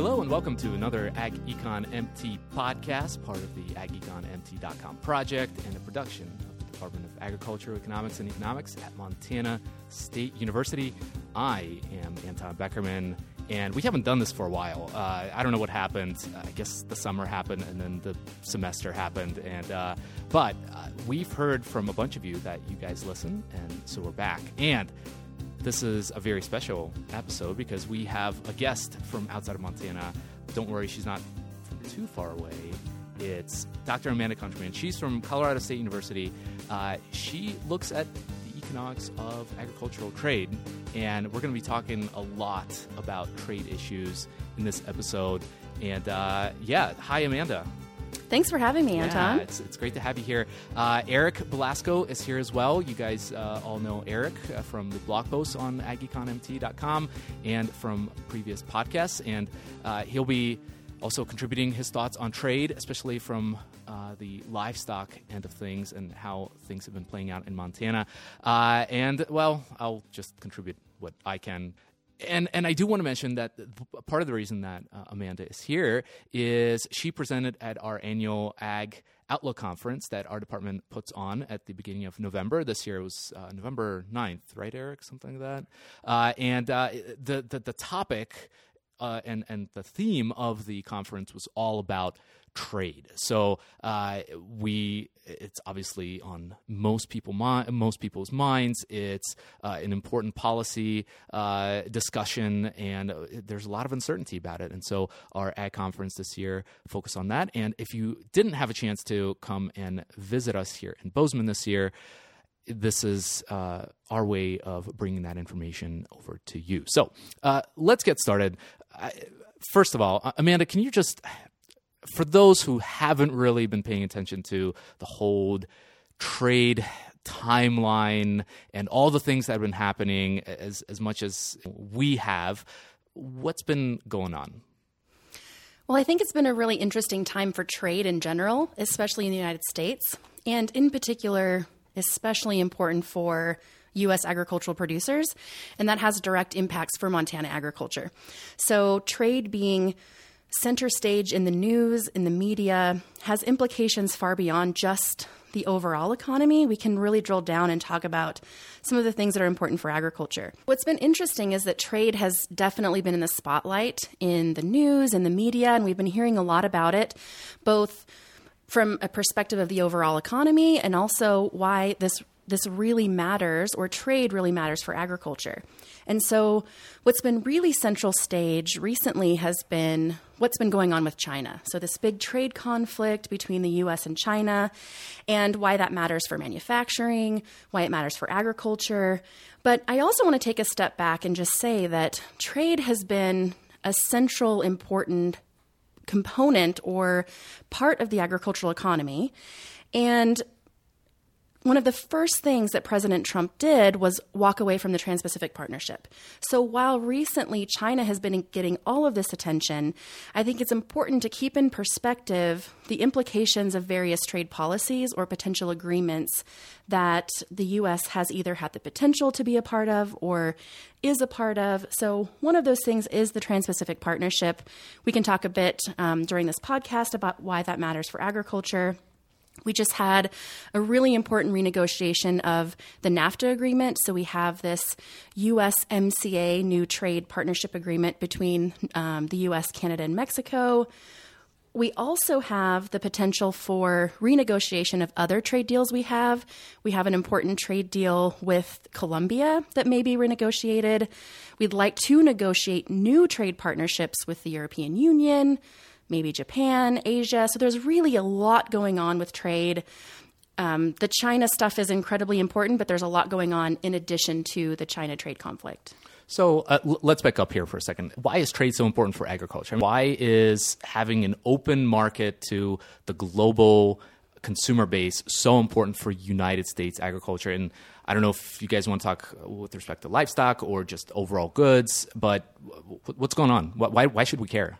Hello and welcome to another Ag Econ MT podcast, part of the ageconmt.com project and a production of the Department of Agriculture, Economics, and Economics at Montana State University. I am Anton Beckerman, and we haven't done this for a while. I don't know what happened. I guess the summer happened and then the semester happened. But we've heard from a bunch of you that you guys listen, and so we're back. And this is a very special episode because we have a guest from outside of Montana. Don't worry, she's not from too far away. It's Dr. Amanda Countryman. She's from Colorado State University. She looks at the economics of agricultural trade, and we're going to be talking a lot about trade issues in this episode. And hi, Amanda. Thanks for having me, Anton. Yeah, it's great to have you here. Eric Belasco is here as well. You guys all know Eric from the blog posts on ageconmt.com and from previous podcasts. And he'll be also contributing his thoughts on trade, especially from the livestock end of things and how things have been playing out in Montana. I'll just contribute what I can. And I do want to mention that part of the reason that Amanda is here is she presented at our annual Ag Outlook Conference that our department puts on at the beginning of November. This year it was November 9th, right, Eric? Something like that. The topic and the theme of the conference was all about trade. So it's obviously on most people's minds. It's an important policy discussion, and there's a lot of uncertainty about it. And so our Ag Conference this year focused on that. And if you didn't have a chance to come and visit us here in Bozeman this year, this is our way of bringing that information over to you. So let's get started. First of all, Amanda, can you just, for those who haven't really been paying attention to the whole trade timeline and all the things that have been happening as much as we have, what's been going on? Well, I think it's been a really interesting time for trade in general, especially in the United States, and in particular, especially important for U.S. agricultural producers, and that has direct impacts for Montana agriculture. So trade being center stage in the news, in the media, has implications far beyond just the overall economy. We can really drill down and talk about some of the things that are important for agriculture. What's been interesting is that trade has definitely been in the spotlight in the news and the media, and we've been hearing a lot about it, both from a perspective of the overall economy and also why this really matters, or trade really matters for agriculture. And so what's been really central stage recently has been what's been going on with China. So this big trade conflict between the U.S. and China, and why that matters for manufacturing, why it matters for agriculture. But I also want to take a step back and just say that trade has been a central, important component or part of the agricultural economy. And one of the first things that President Trump did was walk away from the Trans-Pacific Partnership. So while recently China has been getting all of this attention, I think it's important to keep in perspective the implications of various trade policies or potential agreements that the U.S. has either had the potential to be a part of or is a part of. So one of those things is the Trans-Pacific Partnership. We can talk a bit during this podcast about why that matters for agriculture. We just had a really important renegotiation of the NAFTA agreement. So we have this USMCA new trade partnership agreement between the U.S., Canada, and Mexico. We also have the potential for renegotiation of other trade deals we have. We have an important trade deal with Colombia that may be renegotiated. We'd like to negotiate new trade partnerships with the European Union, maybe Japan, Asia. So there's really a lot going on with trade. The China stuff is incredibly important, but there's a lot going on in addition to the China trade conflict. So let's back up here for a second. Why is trade so important for agriculture? Why is having an open market to the global consumer base so important for United States agriculture? And I don't know if you guys want to talk with respect to livestock or just overall goods, but what's going on? Why should we care?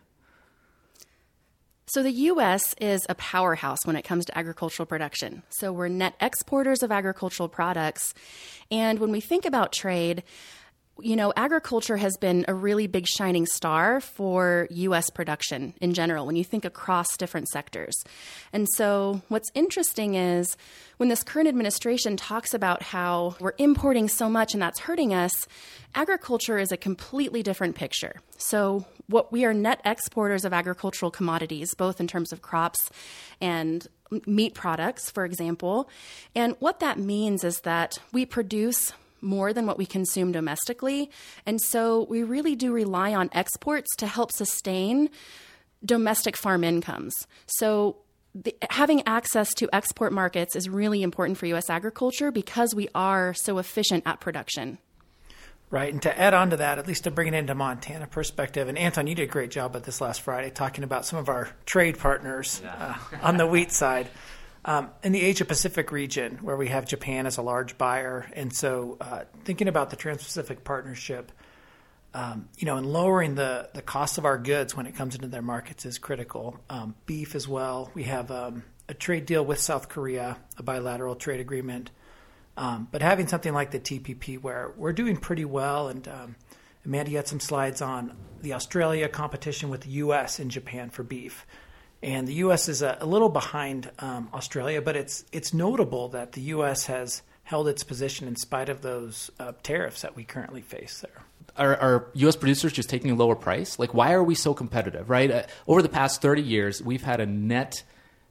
So the U.S. is a powerhouse when it comes to agricultural production. So we're net exporters of agricultural products. And when we think about trade, agriculture has been a really big shining star for U.S. production in general when you think across different sectors. And so what's interesting is when this current administration talks about how we're importing so much and that's hurting us, agriculture is a completely different picture. So what we are net exporters of agricultural commodities, both in terms of crops and meat products, for example. And what that means is that we produce more than what we consume domestically. And so we really do rely on exports to help sustain domestic farm incomes. So having access to export markets is really important for U.S. agriculture because we are so efficient at production. Right. And to add on to that, at least to bring it into Montana perspective, and Anton, you did a great job at this last Friday talking about some of our trade partners on the wheat side. In the Asia-Pacific region, where we have Japan as a large buyer, and so thinking about the Trans-Pacific Partnership, and lowering the cost of our goods when it comes into their markets is critical. Beef as well. We have a trade deal with South Korea, a bilateral trade agreement. But having something like the TPP where we're doing pretty well, and Amanda, you had some slides on the Australia competition with the U.S. and Japan for beef. And the U.S. is a little behind Australia, but it's notable that the U.S. has held its position in spite of those tariffs that we currently face there. Are U.S. producers just taking a lower price? Like, why are we so competitive, right? Over the past 30 years, we've had a net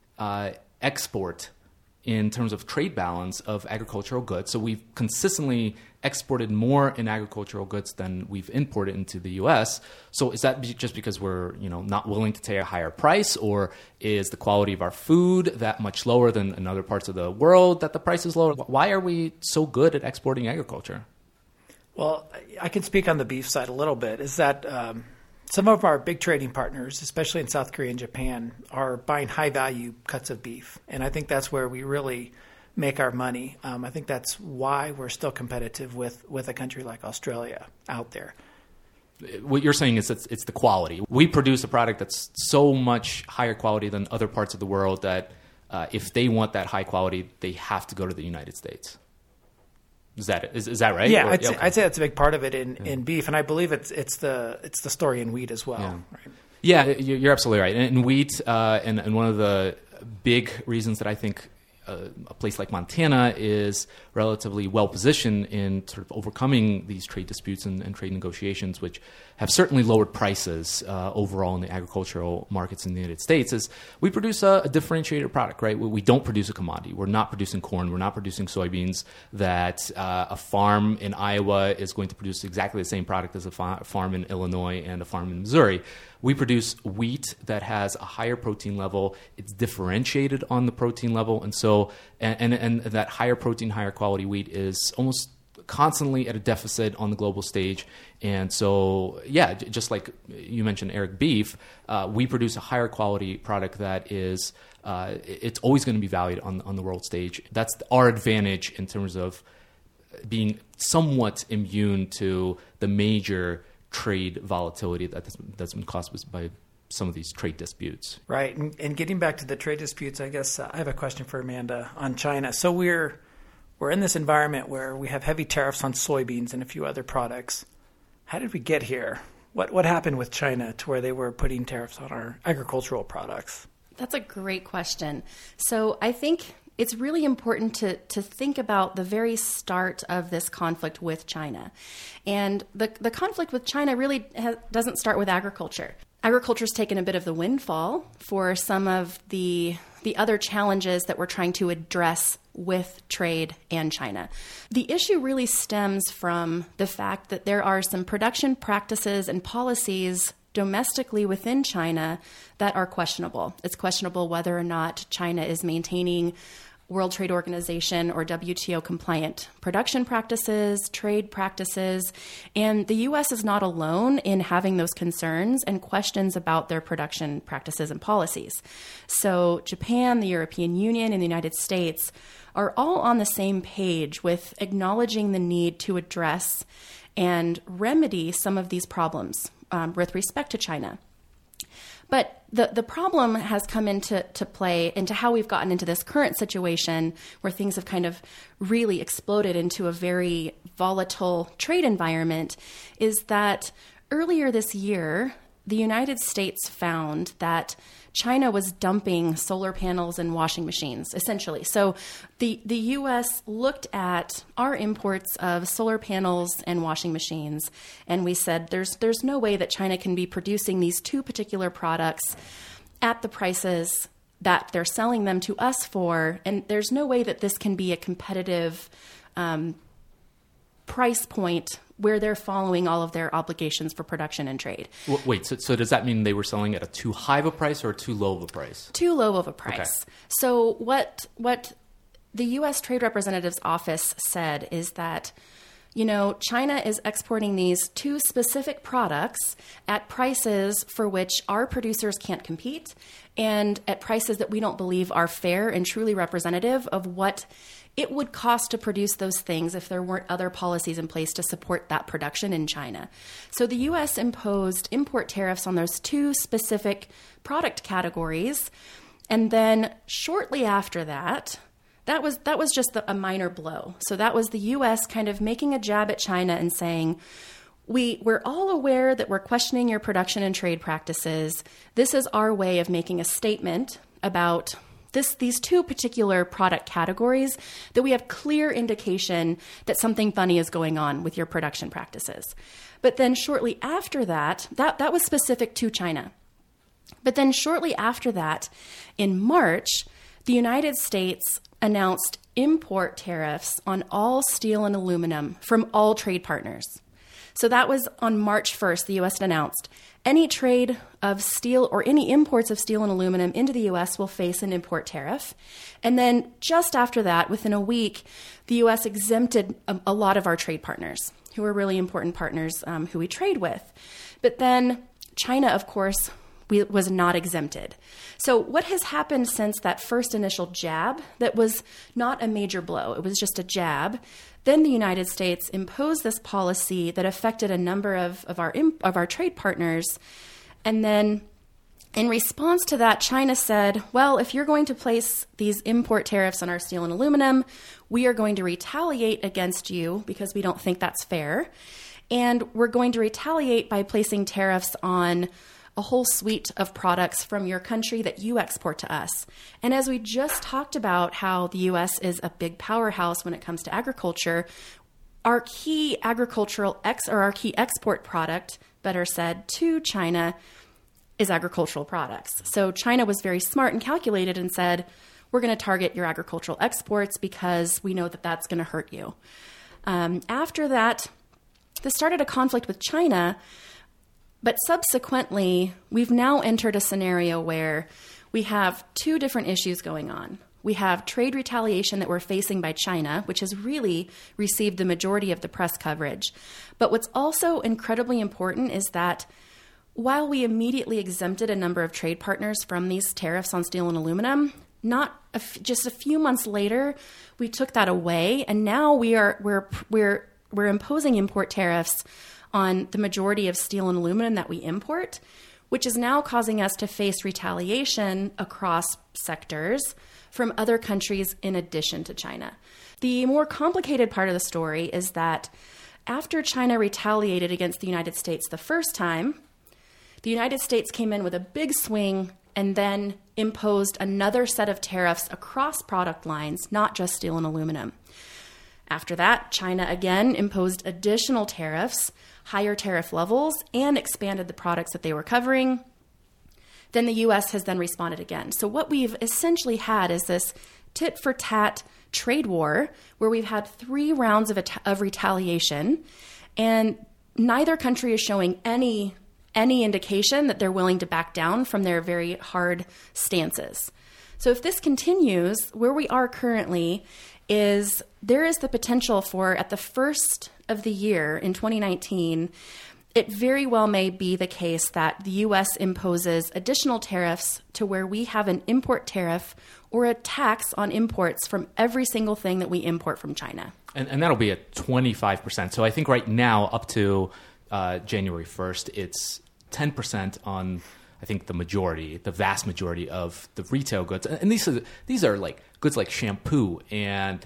export in terms of trade balance of agricultural goods. So we've consistently exported more in agricultural goods than we've imported into the U.S. So is that just because we're not willing to pay a higher price, or is the quality of our food that much lower than in other parts of the world that the price is lower? Why are we so good at exporting agriculture? Well, I can speak on the beef side a little bit. Is that some of our big trading partners, especially in South Korea and Japan, are buying high-value cuts of beef. And I think that's where we really make our money. I think that's why we're still competitive with a country like Australia out there. What you're saying is it's the quality. We produce a product that's so much higher quality than other parts of the world that if they want that high quality, they have to go to the United States. Is that right? Yeah, I'd say that's a big part of it in beef, and I believe it's the story in wheat as well. Yeah, right? Yeah, you're absolutely right. And wheat, and one of the big reasons that I think a place like Montana is relatively well positioned in sort of overcoming these trade disputes and trade negotiations, which have certainly lowered prices overall in the agricultural markets in the United States, is we produce a differentiated product, right? We don't produce a commodity. We're not producing corn. We're not producing soybeans that a farm in Iowa is going to produce exactly the same product as a farm in Illinois and a farm in Missouri. We produce wheat that has a higher protein level. It's differentiated on the protein level. And so, and that higher protein, higher quality wheat is almost constantly at a deficit on the global stage. And so, yeah, just like you mentioned, Eric, beef, we produce a higher quality product that is, it's always going to be valued on the world stage. That's our advantage in terms of being somewhat immune to the major trade volatility that's been caused by some of these trade disputes. Right. And getting back to the trade disputes, I guess I have a question for Amanda on China. So we're in this environment where we have heavy tariffs on soybeans and a few other products. How did we get here? What happened with China to where they were putting tariffs on our agricultural products? That's a great question. So I think it's really important to think about the very start of this conflict with China. And the conflict with China really doesn't start with agriculture. Agriculture's taken a bit of the windfall for some of the other challenges that we're trying to address with trade and China. The issue really stems from the fact that there are some production practices and policies domestically within China that are questionable. It's questionable whether or not China is maintaining World Trade Organization or WTO compliant production practices, trade practices, and the U.S. is not alone in having those concerns and questions about their production practices and policies. So Japan, the European Union, and the United States are all on the same page with acknowledging the need to address and remedy some of these problems with respect to China. But the problem has come into play into how we've gotten into this current situation where things have kind of really exploded into a very volatile trade environment, is that earlier this year, the United States found that China was dumping solar panels and washing machines, essentially. So the U.S. looked at our imports of solar panels and washing machines, and we said there's no way that China can be producing these two particular products at the prices that they're selling them to us for, and there's no way that this can be a competitive price point where they're following all of their obligations for production and trade. Wait, so does that mean they were selling at a too high of a price or too low of a price? Too low of a price. Okay. So what the U.S. Trade Representative's office said is that, China is exporting these two specific products at prices for which our producers can't compete and at prices that we don't believe are fair and truly representative of what it would cost to produce those things if there weren't other policies in place to support that production in China. So the U.S. imposed import tariffs on those two specific product categories. And then shortly after that was just a minor blow. So that was the U.S. kind of making a jab at China and saying, we're all aware that we're questioning your production and trade practices. This is our way of making a statement about these two particular product categories that we have clear indication that something funny is going on with your production practices. But then shortly after that was specific to China. But then shortly after that, in March, the United States announced import tariffs on all steel and aluminum from all trade partners. So that was on March 1st, the U.S. announced any trade of steel or any imports of steel and aluminum into the U.S. will face an import tariff. And then just after that, within a week, the U.S. exempted a lot of our trade partners, who are really important partners who we trade with. But then China, of course, was not exempted. So what has happened since that first initial jab, that was not a major blow, it was just a jab. Then the United States imposed this policy that affected a number of our trade partners. And then in response to that, China said, well, if you're going to place these import tariffs on our steel and aluminum, we are going to retaliate against you because we don't think that's fair. And we're going to retaliate by placing tariffs on a whole suite of products from your country that you export to us. And as we just talked about how the U.S. is a big powerhouse when it comes to agriculture, our key our key export product, better said, to China is agricultural products. So China was very smart and calculated and said, we're going to target your agricultural exports because we know that that's going to hurt you. After that, this started a conflict with China. But subsequently, we've now entered a scenario where we have two different issues going on. We have trade retaliation that we're facing by China, which has really received the majority of the press coverage. But what's also incredibly important is that while we immediately exempted a number of trade partners from these tariffs on steel and aluminum, just a few months later, we took that away, and now we're imposing import tariffs on the majority of steel and aluminum that we import, which is now causing us to face retaliation across sectors from other countries in addition to China. The more complicated part of the story is that after China retaliated against the United States the first time, the United States came in with a big swing and then imposed another set of tariffs across product lines, not just steel and aluminum. After that, China again imposed additional tariffs, higher tariff levels, and expanded the products that they were covering. Then the U.S. has then responded again. So what we've essentially had is this tit-for-tat trade war where we've had 3 rounds of retaliation, and neither country is showing any indication that they're willing to back down from their very hard stances. So if this continues, where we are currently is there is the potential for, at the first of the year in 2019, it very well may be the case that the U.S. imposes additional tariffs to where we have an import tariff or a tax on imports from every single thing that we import from China. And that'll be at 25%. So I think right now, up to January 1st, it's 10% on I think the vast majority of the retail goods, and these are like goods like shampoo and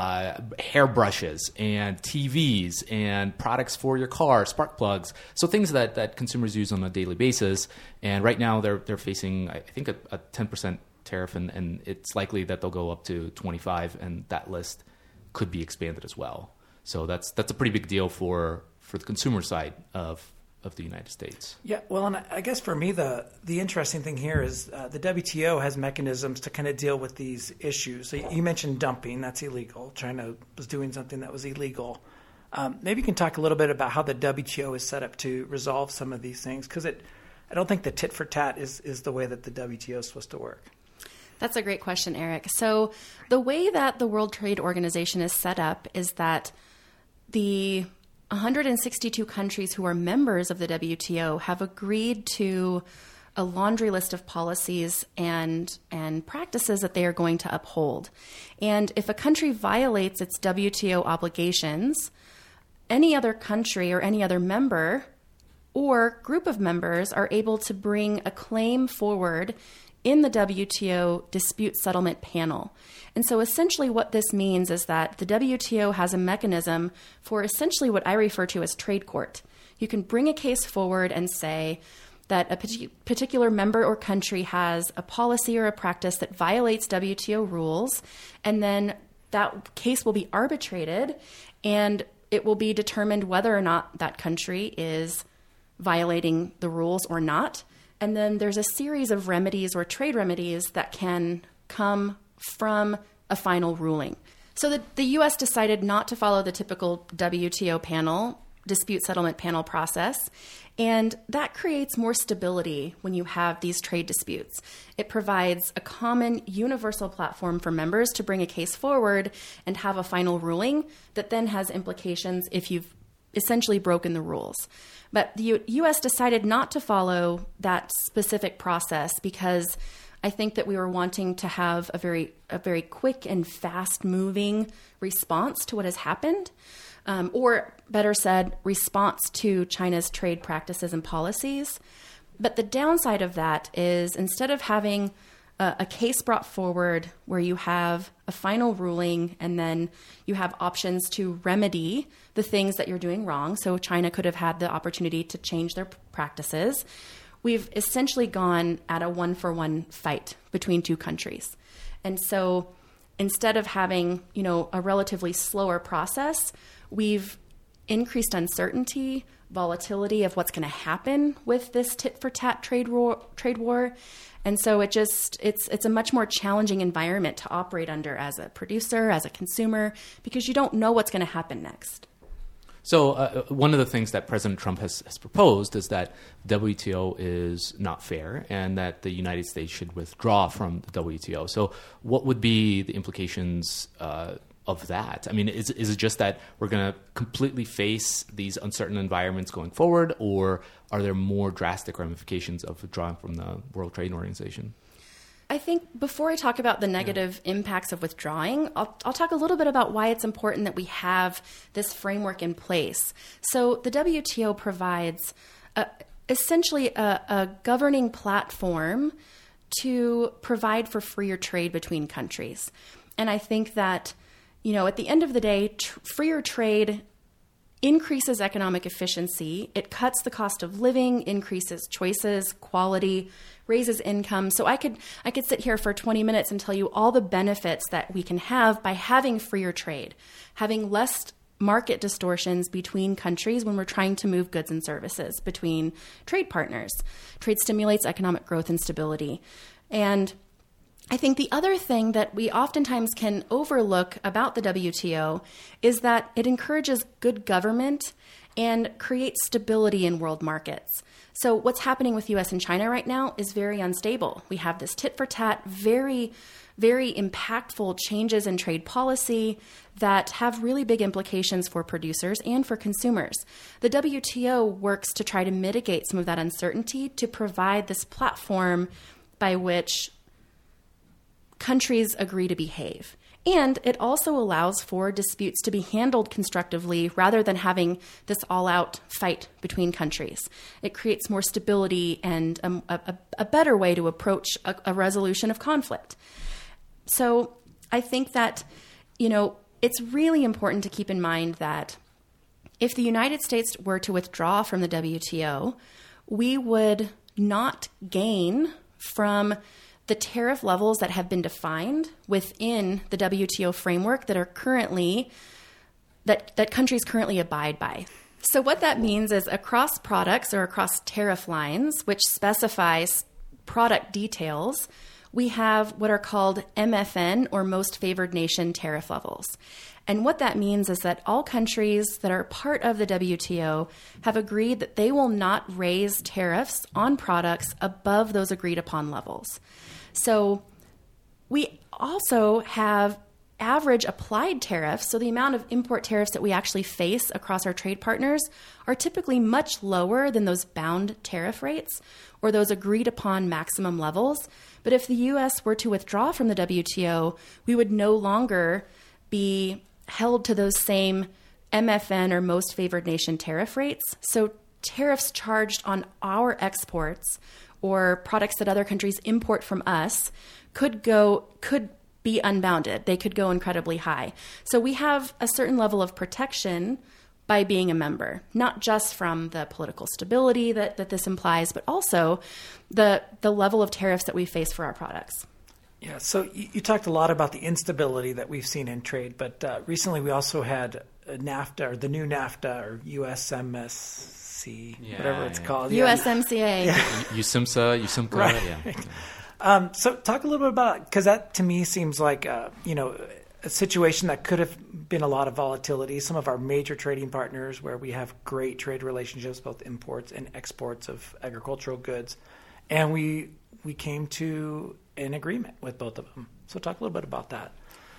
hairbrushes and TVs and products for your car, spark plugs. So things that consumers use on a daily basis. And right now they're facing, I think, a 10% tariff, and it's likely that they'll go up to 25, and that list could be expanded as well. So that's a pretty big deal for the consumer side of the United States. Yeah, well, and I guess for me, the interesting thing here is the WTO has mechanisms to kind of deal with these issues. So you mentioned dumping. That's illegal. China was doing something that was illegal. Maybe you can talk a little bit about how the WTO is set up to resolve some of these things, because I don't think the tit for tat is the way that the WTO is supposed to work. That's a great question, Eric. So the way that the World Trade Organization is set up is that the 162 countries who are members of the WTO have agreed to a laundry list of policies and practices that they are going to uphold. And if a country violates its WTO obligations, any other country or any other member or group of members are able to bring a claim forward in the WTO dispute settlement panel. And so essentially what this means is that the WTO has a mechanism for essentially what I refer to as trade court. You can bring a case forward and say that a particular member or country has a policy or a practice that violates WTO rules, and then that case will be arbitrated, and it will be determined whether or not that country is violating the rules or not. And then there's a series of remedies or trade remedies that can come from a final ruling. So the U.S. decided not to follow the typical WTO panel, dispute settlement panel process, and that creates more stability when you have these trade disputes. It provides a common universal platform for members to bring a case forward and have a final ruling that then has implications if you've essentially broken the rules. But the U.S. decided not to follow that specific process because I think that we were wanting to have a very quick and fast-moving response to what has happened, or better said, response to China's trade practices and policies. But the downside of that is instead of having a case brought forward where you have a final ruling and then you have options to remedy the things that you're doing wrong, so China could have had the opportunity to change their practices, we've essentially gone at a one-for-one fight between two countries. And so instead of having, a relatively slower process, we've increased uncertainty, volatility of what's going to happen with this tit-for-tat trade war. And so it's a much more challenging environment to operate under as a producer, as a consumer, because you don't know what's going to happen next. So one of the things that President Trump has proposed is that WTO is not fair and that the United States should withdraw from the WTO. So what would be the implications of that? I mean, is it just that we're going to completely face these uncertain environments going forward, or are there more drastic ramifications of withdrawing from the World Trade Organization? I think before I talk about the negative impacts of withdrawing, I'll talk a little bit about why it's important that we have this framework in place. So the WTO provides essentially a governing platform to provide for freer trade between countries. And I think that, at the end of the day, freer trade increases economic efficiency. It cuts the cost of living, increases choices, quality, raises income. So I could sit here for 20 minutes and tell you all the benefits that we can have by having freer trade, having less market distortions between countries when we're trying to move goods and services between trade partners. Trade stimulates economic growth and stability. And I think the other thing that we oftentimes can overlook about the WTO is that it encourages good government and creates stability in world markets. So what's happening with U.S. and China right now is very unstable. We have this tit-for-tat, very, very impactful changes in trade policy that have really big implications for producers and for consumers. The WTO works to try to mitigate some of that uncertainty to provide this platform by which countries agree to behave. And it also allows for disputes to be handled constructively rather than having this all-out fight between countries. It creates more stability and a better way to approach a resolution of conflict. So I think that, it's really important to keep in mind that if the United States were to withdraw from the WTO, we would not gain from the tariff levels that have been defined within the WTO framework that are currently, that countries currently abide by. So what that means is across products or across tariff lines, which specifies product details, we have what are called MFN or most favored nation tariff levels. And what that means is that all countries that are part of the WTO have agreed that they will not raise tariffs on products above those agreed upon levels. So we also have average applied tariffs. So the amount of import tariffs that we actually face across our trade partners are typically much lower than those bound tariff rates or those agreed upon maximum levels. But if the U.S. were to withdraw from the WTO, we would no longer be held to those same MFN or most favored nation tariff rates. So tariffs charged on our exports or products that other countries import from us could be unbounded. They could go incredibly high. So we have a certain level of protection by being a member, not just from the political stability that this implies, but also the level of tariffs that we face for our products. Yeah, so you talked a lot about the instability that we've seen in trade, but recently we also had NAFTA, or the new NAFTA, or USMSC, whatever it's called. USMCA. Yeah. USIMSA, right. Yeah. So talk a little bit about, because that to me seems like, a situation that could have been a lot of volatility. Some of our major trading partners where we have great trade relationships, both imports and exports of agricultural goods. And we came to an agreement with both of them. So talk a little bit about that.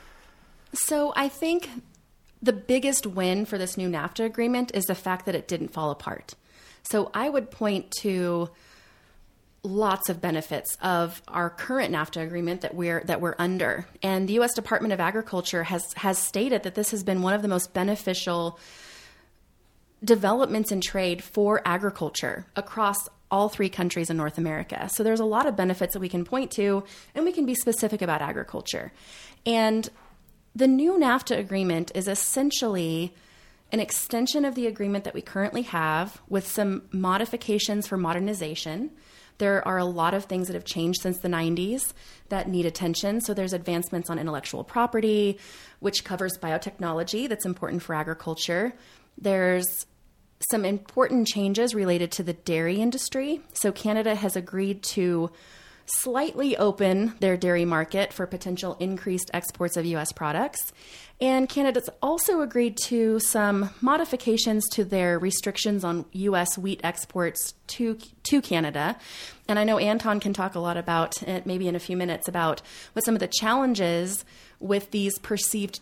So I think the biggest win for this new NAFTA agreement is the fact that it didn't fall apart. So I would point to lots of benefits of our current NAFTA agreement that we're under. And the U.S. Department of Agriculture has stated that this has been one of the most beneficial developments in trade for agriculture across all three countries in North America. So there's a lot of benefits that we can point to, and we can be specific about agriculture. And the new NAFTA agreement is essentially an extension of the agreement that we currently have with some modifications for modernization. There are a lot of things that have changed since the 90s that need attention. So there's advancements on intellectual property, which covers biotechnology that's important for agriculture. There's some important changes related to the dairy industry. So Canada has agreed to slightly open their dairy market for potential increased exports of U.S. products. And Canada's also agreed to some modifications to their restrictions on U.S. wheat exports to Canada. And I know Anton can talk a lot about it, maybe in a few minutes, about what some of the challenges with these perceived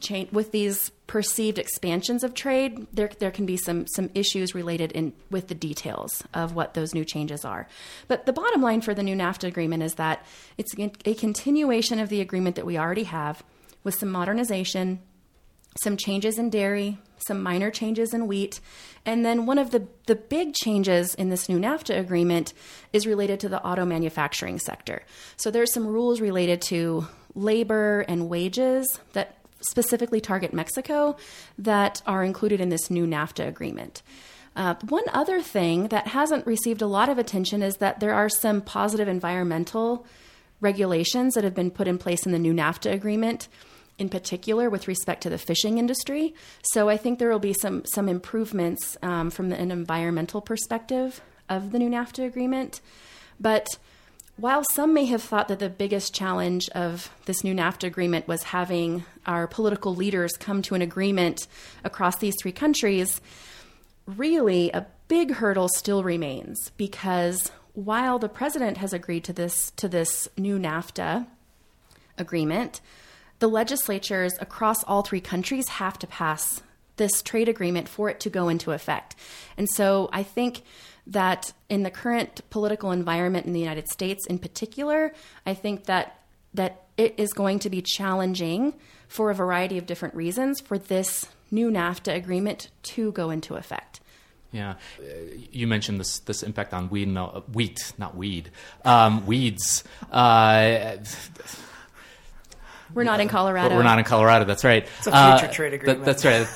expansions of trade. There can be some issues related with the details of what those new changes are. But the bottom line for the new NAFTA agreement is that it's a continuation of the agreement that we already have with some modernization, some changes in dairy, some minor changes in wheat. And then one of the big changes in this new NAFTA agreement is related to the auto manufacturing sector. So there's some rules related to labor and wages that specifically target Mexico that are included in this new NAFTA agreement. One other thing that hasn't received a lot of attention is that there are some positive environmental regulations that have been put in place in the new NAFTA agreement, in particular with respect to the fishing industry. So I think there will be some improvements from an environmental perspective of the new NAFTA agreement. But while some may have thought that the biggest challenge of this new NAFTA agreement was having our political leaders come to an agreement across these three countries, really a big hurdle still remains, because while the president has agreed to this new NAFTA agreement, the legislatures across all three countries have to pass this trade agreement for it to go into effect. And so I think that in the current political environment in the United States in particular, I think that that it is going to be challenging for a variety of different reasons for this new NAFTA agreement to go into effect. Yeah, you mentioned this impact on wheat, not weed, weeds. We're not in Colorado. We're not in Colorado. That's right. It's a future trade agreement. That's right.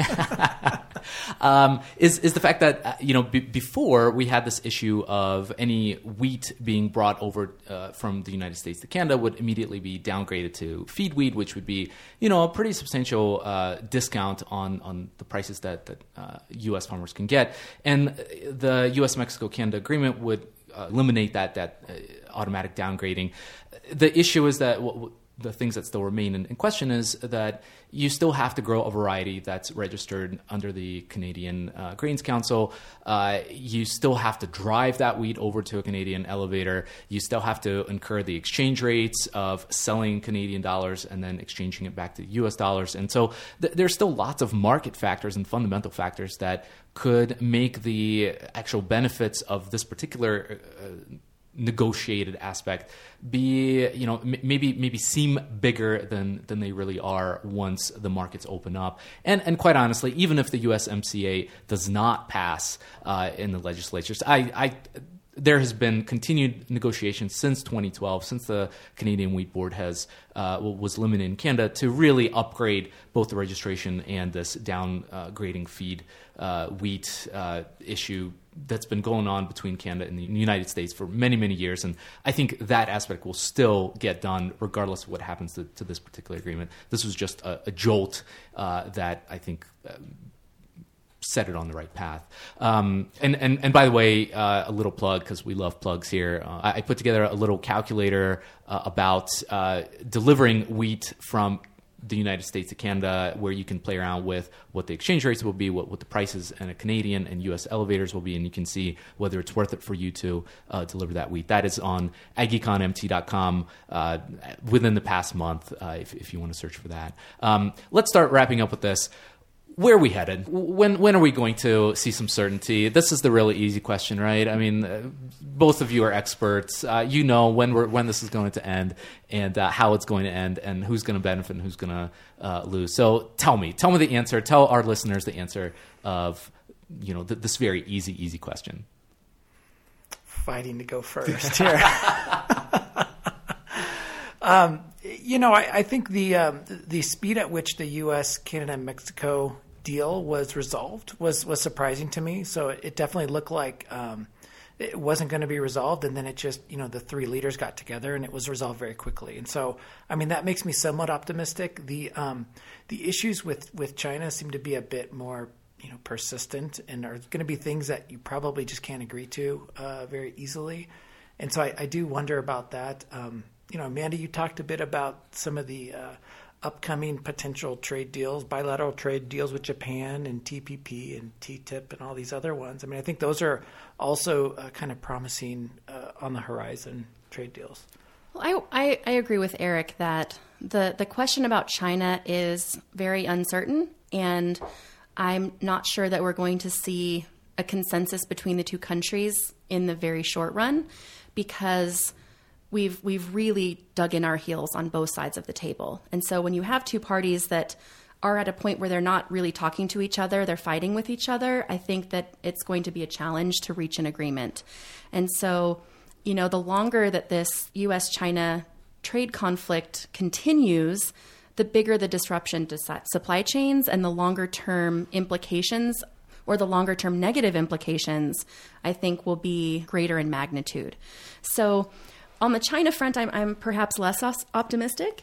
Is the fact that before we had this issue of any wheat being brought over from the United States to Canada would immediately be downgraded to feed wheat, which would be a pretty substantial discount on the prices that U.S. farmers can get, and the U.S.-Mexico-Canada agreement would eliminate that automatic downgrading. The issue is that the things that still remain in question is that you still have to grow a variety that's registered under the Canadian Grains Council. You still have to drive that wheat over to a Canadian elevator. You still have to incur the exchange rates of selling Canadian dollars and then exchanging it back to US dollars. And so there's still lots of market factors and fundamental factors that could make the actual benefits of this particular negotiated aspect be, maybe seem bigger than they really are once the markets open up. And quite honestly, even if the USMCA does not pass in the legislatures, there has been continued negotiations since 2012, since the Canadian Wheat Board was limited in Canada to really upgrade both the registration and this downgrading feed wheat issue that's been going on between Canada and the United States for many, many years. And I think that aspect will still get done regardless of what happens to this particular agreement. This was just a jolt that I think set it on the right path. And by the way, a little plug, because we love plugs here. I put together a little calculator about delivering wheat from the United States to Canada, where you can play around with what the exchange rates will be, what the prices in a Canadian and U.S. elevators will be, and you can see whether it's worth it for you to deliver that wheat. That is on AggieConMT.com within the past month, if you want to search for that. Let's start wrapping up with this. Where are we headed? When are we going to see some certainty? This is the really easy question, right? I mean, both of you are experts. You know when this is going to end and how it's going to end and who's going to benefit and who's going to lose. So tell me the answer. Tell our listeners the answer of this very easy question. Fighting to go first here. I think the speed at which the U.S., Canada, and Mexico deal was resolved was surprising to me. So it definitely looked like it wasn't going to be resolved, and then it just the three leaders got together and it was resolved very quickly. And so that makes me somewhat optimistic. The issues with China seem to be a bit more persistent and are going to be things that you probably just can't agree to very easily. And so I do wonder about that. Amanda, you talked a bit about some of the upcoming potential trade deals, bilateral trade deals with Japan and TPP and TTIP and all these other ones. I think those are also kind of promising on the horizon trade deals. Well, I agree with Eric that the question about China is very uncertain, and I'm not sure that we're going to see a consensus between the two countries in the very short run, because we've really dug in our heels on both sides of the table. And so when you have two parties that are at a point where they're not really talking to each other, they're fighting with each other, I think that it's going to be a challenge to reach an agreement. And so, the longer that this U.S.-China trade conflict continues, the bigger the disruption to supply chains and the longer-term implications or the longer-term negative implications, I think will be greater in magnitude. So on the China front, I'm perhaps less optimistic,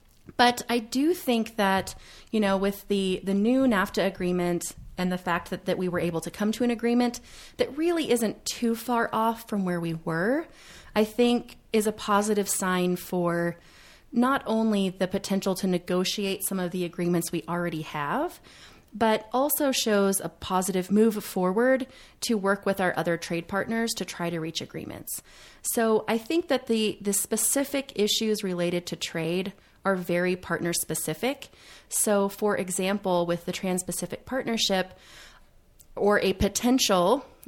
but I do think that, with the new NAFTA agreement and the fact that we were able to come to an agreement that really isn't too far off from where we were, I think is a positive sign for not only the potential to negotiate some of the agreements we already have, but also shows a positive move forward to work with our other trade partners to try to reach agreements. So I think that the specific issues related to trade are very partner specific. So for example, with the Trans-Pacific Partnership or a potential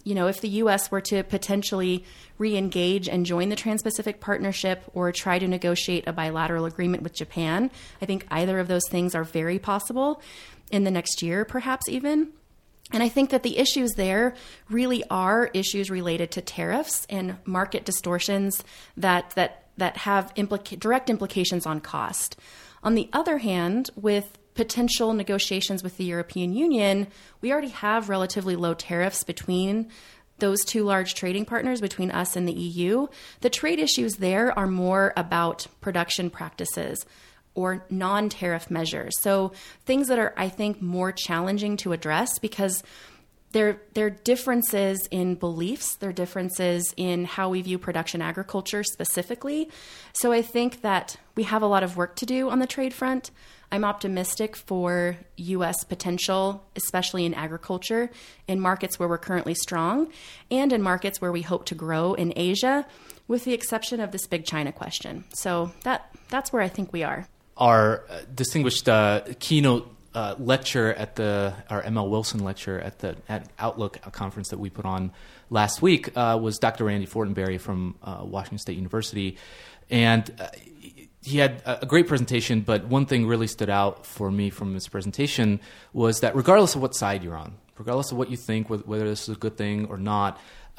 if the U.S. were to potentially re-engage and join the Trans-Pacific Partnership or try to negotiate a bilateral agreement with Japan, I think either of those things are very possible in the next year, perhaps even. And I think that the issues there really are issues related to tariffs and market distortions that have direct implications on cost. On the other hand, with potential negotiations with the European Union, we already have relatively low tariffs between those two large trading partners, between us and the EU. The trade issues there are more about production practices or non-tariff measures. So things that are, I think, more challenging to address because there are differences in beliefs, there are differences in how we view production agriculture specifically. So I think that we have a lot of work to do on the trade front. I'm optimistic for U.S. potential, especially in agriculture, in markets where we're currently strong, and in markets where we hope to grow in Asia, with the exception of this big China question. So that's where I think we are. Our distinguished keynote lecture at our ML Wilson lecture at Outlook conference that we put on last week was Dr. Randy Fortenberry from Washington State University. And he had a great presentation, but one thing really stood out for me from his presentation was that regardless of what side you're on, regardless of what you think, whether this is a good thing or not,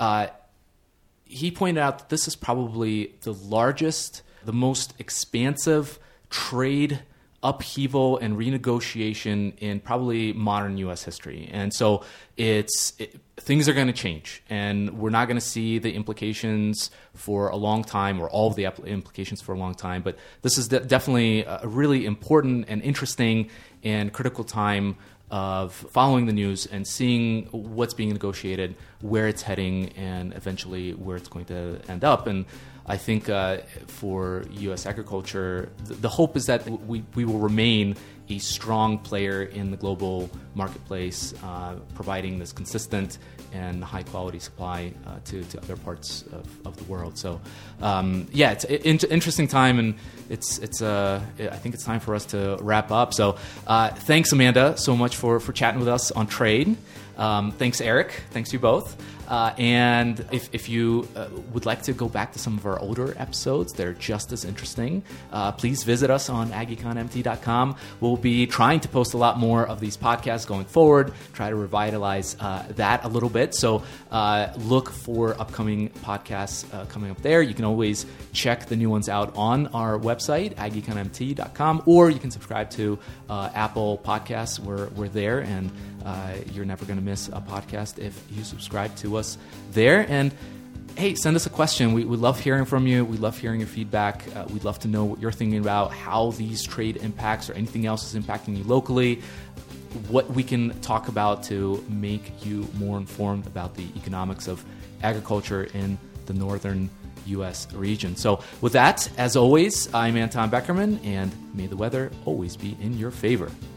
he pointed out that this is probably the largest, the most expansive trade upheaval and renegotiation in probably modern U.S. history. And so things are going to change, and we're not going to see the implications for a long time, or all of the implications for a long time. But this is definitely a really important and interesting and critical time of following the news and seeing what's being negotiated, where it's heading, and eventually where it's going to end up. And I think for U.S. agriculture, the hope is that we will remain a strong player in the global marketplace, providing this consistent and high-quality supply to other parts of the world. So, it's an interesting time, and I think it's time for us to wrap up. So, thanks, Amanda, so much for chatting with us on trade. Thanks, Eric. Thanks to you both. And if you would like to go back to some of our older episodes, they're just as interesting. Please visit us on AggieConMT.com. We'll be trying to post a lot more of these podcasts going forward, try to revitalize that a little bit. So look for upcoming podcasts coming up there. You can always check the new ones out on our website, AggieConMT.com, or you can subscribe to Apple Podcasts. We're there, and you're never going to miss a podcast if you subscribe to us there. And hey, send us a question. We love hearing from you. We love hearing your feedback. We'd love to know what you're thinking about, how these trade impacts or anything else is impacting you locally, what we can talk about to make you more informed about the economics of agriculture in the northern U.S. region. So with that, as always, I'm Anton Beckerman, and may the weather always be in your favor.